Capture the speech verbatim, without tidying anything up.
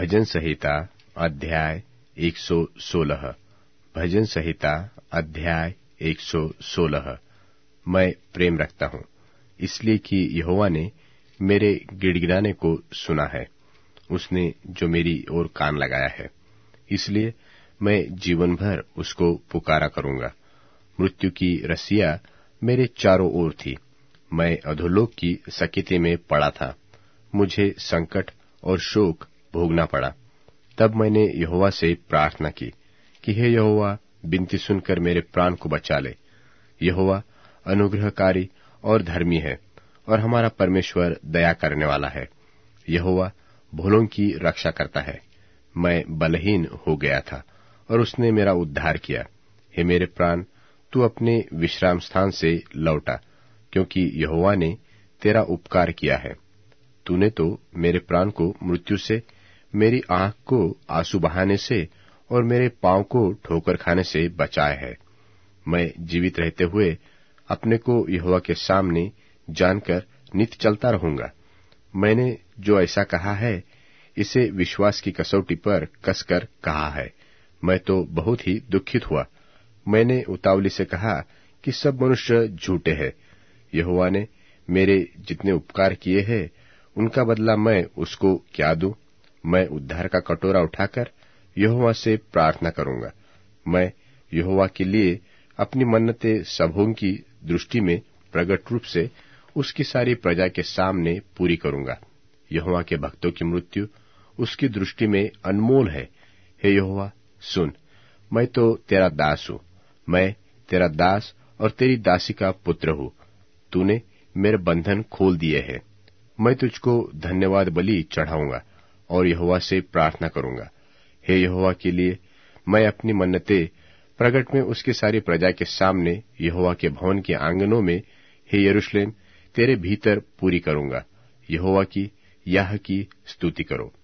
भजन संहिता अध्याय एक सौ सोलह। भजन संहिता अध्याय एक सौ सोलह। मैं प्रेम रखता हूँ, इसलिए कि यहोवा ने मेरे गिड़गिड़ाने को सुना है। उसने जो मेरी ओर कान लगाया है, इसलिए मैं जीवन भर उसको पुकारा करूंगा। मृत्यु की रस्सियां मेरे चारों ओर थी, मैं अधोलोक की सकीते में पड़ा था। मुझे संकट और शोक भोगना पड़ा। तब मैंने यहोवा से प्रार्थना की कि हे यहोवा, विनती सुनकर मेरे प्राण को बचा ले। यहोवा अनुग्रहकारी और धर्मी है, और हमारा परमेश्वर दया करने वाला है। यहोवा भोलों की रक्षा करता है। मैं बलहीन हो गया था, और उसने मेरा उद्धार किया। हे मेरे प्राण, तू अपने विश्राम स्थान से लौटा, क्योंकि यहोवा ने तेरा उपकार किया है। तूने तो मेरे प्राण को मृत्यु से, मेरी आंख को आंसू बहाने से और मेरे पांव को ठोकर खाने से बचाया है। मैं जीवित रहते हुए अपने को यहोवा के सामने जानकर नित्य चलता रहूंगा। मैंने जो ऐसा कहा है, इसे विश्वास की कसौटी पर कसकर कहा है। मैं तो बहुत ही दुखित हुआ। मैंने उतावली से कहा कि सब मनुष्य झूठे हैं। यहोवा ने मेरे जितने उपकार किए हैं, उनका बदला मैं उसको क्या दूं? मैं उद्धार का कटोरा उठाकर यहोवा से प्रार्थना करूंगा। मैं यहोवा के लिए अपनी मन्नतें सबों की दृष्टि में प्रगट रूप से उसकी सारी प्रजा के सामने पूरी करूंगा। यहोवा के भक्तों की मृत्यु उसकी दृष्टि में अनमोल है। हे यहोवा, सुन, मैं तो तेरा दास हूँ। मैं तेरा दास और तेरी दासी का पुत्र हूँ। तूने मेरे बंधन खोल दिए हैं। मैं तुझको धन्यवाद बलि चढ़ाऊंगा और यहोवा से प्रार्थना करूंगा। हे यहोवा के लिए मैं अपनी मन्नतें प्रगट में उसकी सारी प्रजा के सामने यहोवा के भवन के आंगनों में, हे यरूशलेम, तेरे भीतर पूरी करूंगा। यहोवा की याह की स्तुति करो।